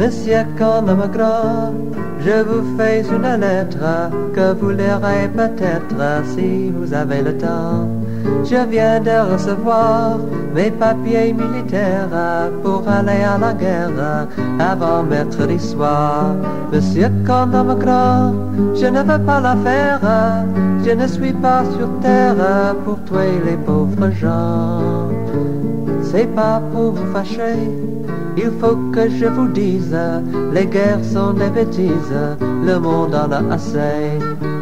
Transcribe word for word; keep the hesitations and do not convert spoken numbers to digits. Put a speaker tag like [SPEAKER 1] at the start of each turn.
[SPEAKER 1] Monsieur Condom Gras, je vous fais une lettre que vous lirez peut-être si vous avez le temps. Je viens de recevoir mes papiers militaires pour aller à la guerre avant mercredi soir. Monsieur Condom Gras, je ne veux pas la faire, je ne suis pas sur terre pour tuer les pauvres gens. C'est pas pour vous fâcher, il faut que je vous dise, les guerres sont des bêtises, le monde en a assez.